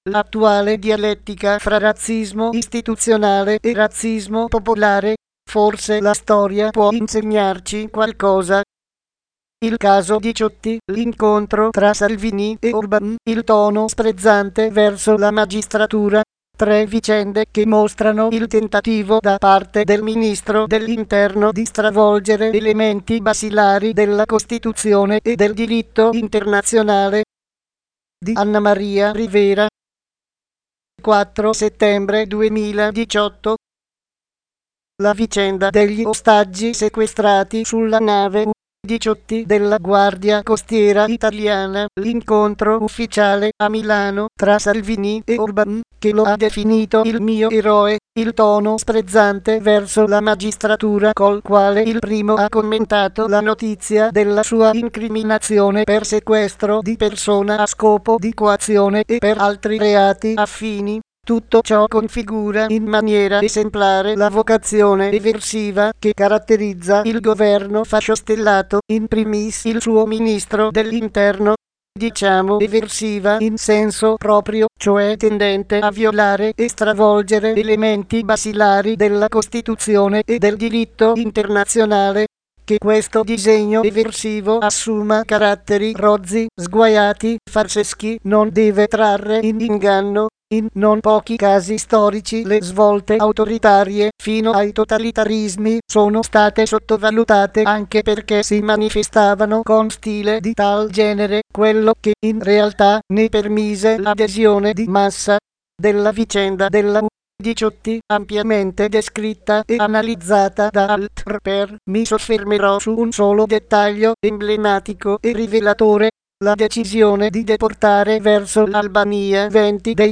l'attuale dialettica fra razzismo istituzionale e razzismo popolare. Forse la storia può insegnarci qualcosa. Il caso di Ciotti, l'incontro tra Salvini e Orban, il tono sprezzante verso la magistratura. Tre vicende che mostrano il tentativo da parte del ministro dell'Interno di stravolgere elementi basilari della Costituzione e del diritto internazionale. Di Anna Maria Rivera. 4 settembre 2018. La vicenda degli ostaggi sequestrati sulla nave U-18 della Guardia Costiera Italiana, l'incontro ufficiale a Milano tra Salvini e Orban, che lo ha definito il mio eroe, il tono sprezzante verso la magistratura col quale il primo ha commentato la notizia della sua incriminazione per sequestro di persona a scopo di coazione e per altri reati affini. Tutto ciò configura in maniera esemplare la vocazione eversiva che caratterizza il governo fasciostellato, in primis il suo ministro dell'Interno. Diciamo eversiva in senso proprio, cioè tendente a violare e stravolgere elementi basilari della Costituzione e del diritto internazionale. Che questo disegno eversivo assuma caratteri rozzi, sguaiati, farseschi non deve trarre in inganno. In non pochi casi storici le svolte autoritarie, fino ai totalitarismi, sono state sottovalutate anche perché si manifestavano con stile di tal genere, quello che in realtà ne permise l'adesione di massa. Della vicenda della U-18, ampiamente descritta e analizzata da Altr, mi soffermerò su un solo dettaglio emblematico e rivelatore. La decisione di deportare verso l'Albania 20 dei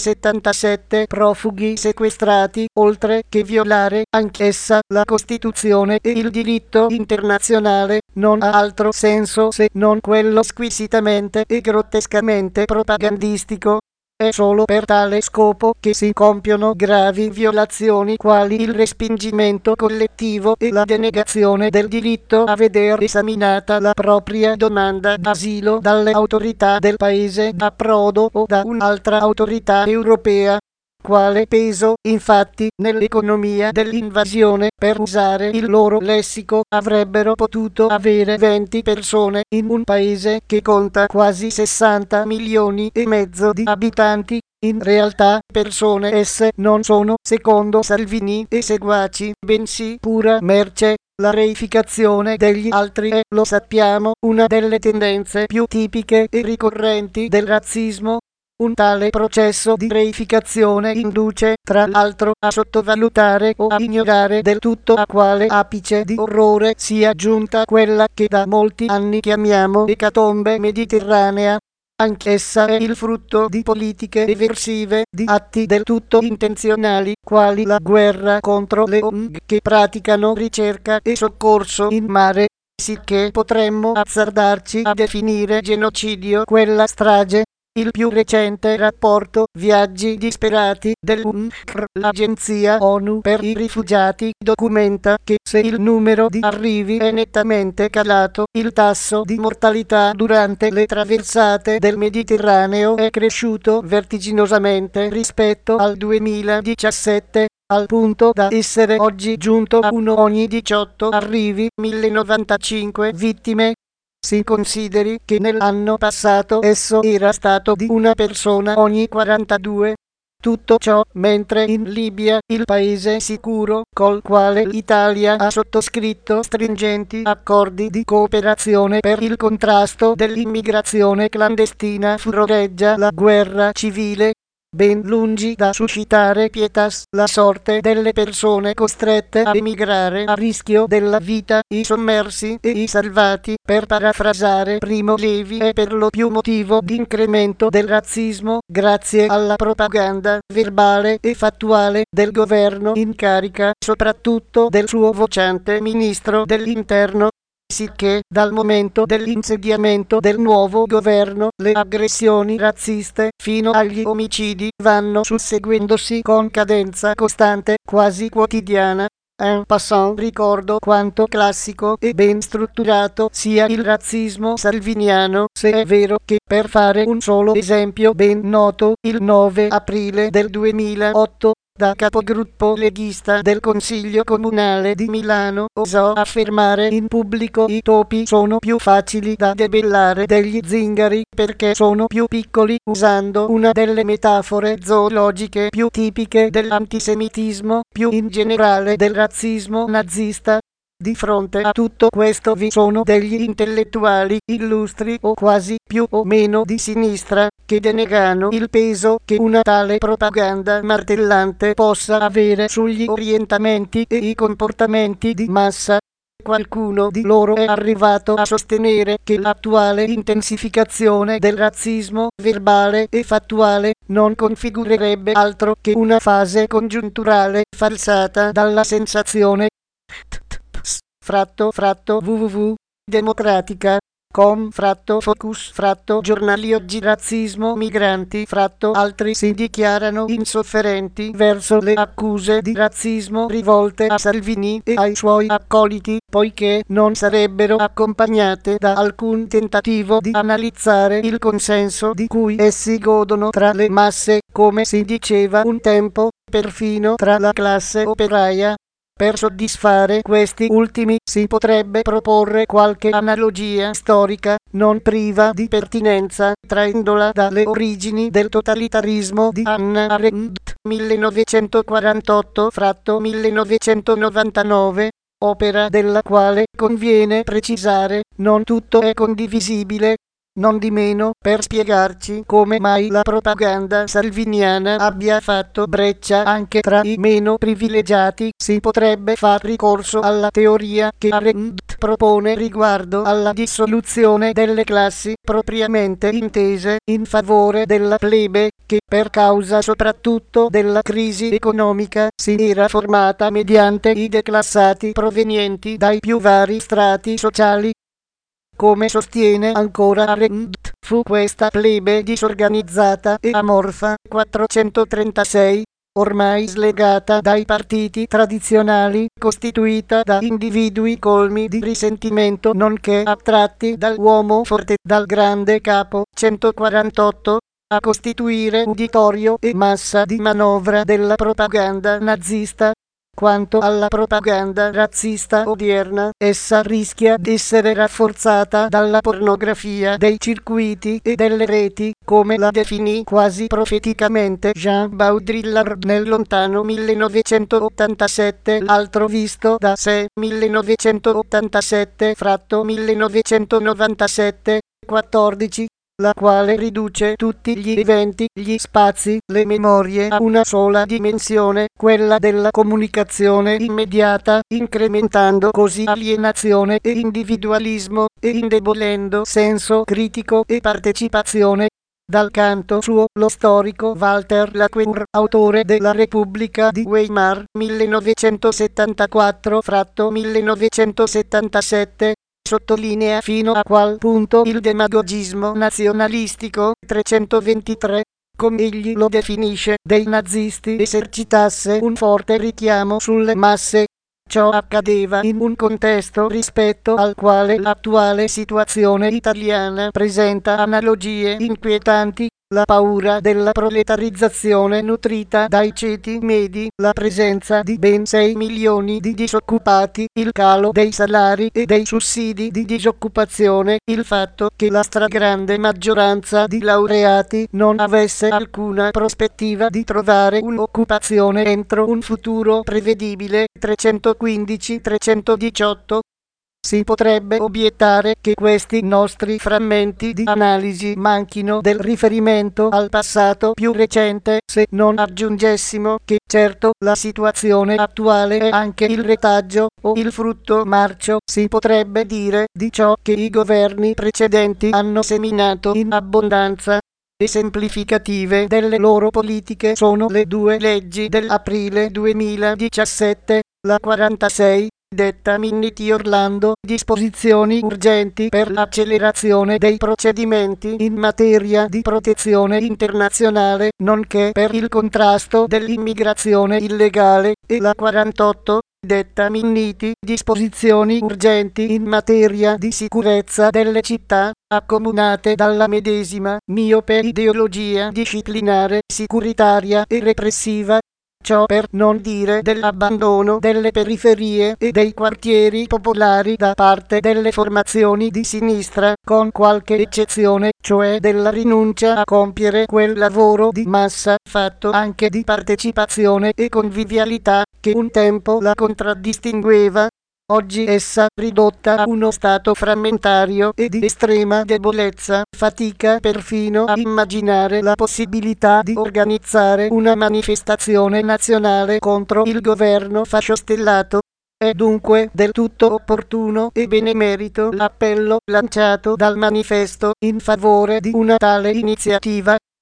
177 profughi sequestrati, oltre che violare anch'essa la Costituzione e il diritto internazionale, non ha altro senso se non quello squisitamente e grottescamente propagandistico. È solo per tale scopo che si compiono gravi violazioni quali il respingimento collettivo e la denegazione del diritto a veder esaminata la propria domanda d'asilo dalle autorità del paese d'approdo o da un'altra autorità europea. Quale peso, infatti, nell'economia dell'invasione, per usare il loro lessico, avrebbero potuto avere 20 persone in un paese che conta quasi 60 milioni e mezzo di abitanti? In realtà, persone esse non sono, secondo Salvini e seguaci, bensì pura merce. La reificazione degli altri è, lo sappiamo, una delle tendenze più tipiche e ricorrenti del razzismo. Un tale processo di reificazione induce, tra l'altro, a sottovalutare o a ignorare del tutto a quale apice di orrore sia giunta quella che da molti anni chiamiamo ecatombe mediterranea. Anch'essa è il frutto di politiche eversive, di atti del tutto intenzionali, quali la guerra contro le ONG che praticano ricerca e soccorso in mare, sicché potremmo azzardarci a definire genocidio quella strage. Il più recente rapporto Viaggi disperati dell'UNHCR, l'agenzia ONU per i rifugiati, documenta che se il numero di arrivi è nettamente calato, il tasso di mortalità durante le traversate del Mediterraneo è cresciuto vertiginosamente rispetto al 2017, al punto da essere oggi giunto a 1 ogni 18 arrivi, 1095 vittime. Si consideri che nell'anno passato esso era stato di una persona ogni 42. Tutto ciò mentre in Libia, il paese sicuro col quale l'Italia ha sottoscritto stringenti accordi di cooperazione per il contrasto dell'immigrazione clandestina, furoreggia la guerra civile. Ben lungi da suscitare pietas la sorte delle persone costrette a emigrare a rischio della vita, i sommersi e i salvati, per parafrasare Primo Levi, è per lo più motivo di incremento del razzismo, grazie alla propaganda verbale e fattuale del governo in carica, soprattutto del suo vociante ministro dell'Interno. Sicché, dal momento dell'insediamento del nuovo governo, le aggressioni razziste, fino agli omicidi, vanno susseguendosi con cadenza costante, quasi quotidiana. En passant ricordo quanto classico e ben strutturato sia il razzismo salviniano, se è vero che, per fare un solo esempio ben noto, il 9 aprile del 2008, da capogruppo leghista del Consiglio Comunale di Milano, osò affermare in pubblico i topi sono più facili da debellare degli zingari perché sono più piccoli, usando una delle metafore zoologiche più tipiche dell'antisemitismo, più in generale del razzismo nazista. Di fronte a tutto questo vi sono degli intellettuali illustri o quasi più o meno di sinistra che denegano il peso che una tale propaganda martellante possa avere sugli orientamenti e i comportamenti di massa. Qualcuno di loro è arrivato a sostenere che l'attuale intensificazione del razzismo verbale e fattuale non configurerebbe altro che una fase congiunturale falsata dalla sensazione www.democratica.com/focus giornali oggi razzismo migranti altri si dichiarano insofferenti verso le accuse di razzismo rivolte a Salvini e ai suoi accoliti, poiché non sarebbero accompagnate da alcun tentativo di analizzare il consenso di cui essi godono tra le masse, come si diceva un tempo, perfino tra la classe operaia. Per soddisfare questi ultimi si potrebbe proporre qualche analogia storica non priva di pertinenza, traendola dalle origini del totalitarismo di Hannah Arendt 1948-1999, opera della quale conviene precisare non tutto è condivisibile. Non di meno, per spiegarci come mai la propaganda salviniana abbia fatto breccia anche tra i meno privilegiati, si potrebbe far ricorso alla teoria che Arendt propone riguardo alla dissoluzione delle classi propriamente intese in favore della plebe, che per causa soprattutto della crisi economica si era formata mediante i declassati provenienti dai più vari strati sociali. Come sostiene ancora Arendt, fu questa plebe disorganizzata e amorfa 436, ormai slegata dai partiti tradizionali, costituita da individui colmi di risentimento nonché attratti dall'uomo forte, dal grande capo 148, a costituire uditorio e massa di manovra della propaganda nazista. Quanto alla propaganda razzista odierna, essa rischia di essere rafforzata dalla pornografia dei circuiti e delle reti, come la definì quasi profeticamente Jean Baudrillard nel lontano 1987, l'altro visto da sé 1987-1997, 14. La quale riduce tutti gli eventi, gli spazi, le memorie a una sola dimensione, quella della comunicazione immediata, incrementando così alienazione e individualismo, e indebolendo senso critico e partecipazione. Dal canto suo, lo storico Walter Laqueur, autore della Repubblica di Weimar 1974-1977, sottolinea fino a qual punto il demagogismo nazionalistico 323, come egli lo definisce, dei nazisti esercitasse un forte richiamo sulle masse. Ciò accadeva in un contesto rispetto al quale l'attuale situazione italiana presenta analogie inquietanti. La paura della proletarizzazione nutrita dai ceti medi, la presenza di ben 6 milioni di disoccupati, il calo dei salari e dei sussidi di disoccupazione, il fatto che la stragrande maggioranza di laureati non avesse alcuna prospettiva di trovare un'occupazione entro un futuro prevedibile. 315-318. Si potrebbe obiettare che questi nostri frammenti di analisi manchino del riferimento al passato più recente, se non aggiungessimo che, certo, la situazione attuale è anche il retaggio, o il frutto marcio, si potrebbe dire, di ciò che i governi precedenti hanno seminato in abbondanza. Esemplificative delle loro politiche sono le due leggi dell'aprile 2017, la 46, detta Minniti Orlando, disposizioni urgenti per l'accelerazione dei procedimenti in materia di protezione internazionale, nonché per il contrasto dell'immigrazione illegale, e la 48, detta Minniti, disposizioni urgenti in materia di sicurezza delle città, accomunate dalla medesima miope ideologia disciplinare, sicuritaria e repressiva. Ciò per non dire dell'abbandono delle periferie e dei quartieri popolari da parte delle formazioni di sinistra, con qualche eccezione, cioè della rinuncia a compiere quel lavoro di massa fatto anche di partecipazione e convivialità che un tempo la contraddistingueva. Oggi essa, ridotta a uno stato frammentario e di estrema debolezza, fatica perfino a immaginare la possibilità di organizzare una manifestazione nazionale contro il governo fasciostellato. È dunque del tutto opportuno e benemerito l'appello lanciato dal manifesto in favore di una tale iniziativa,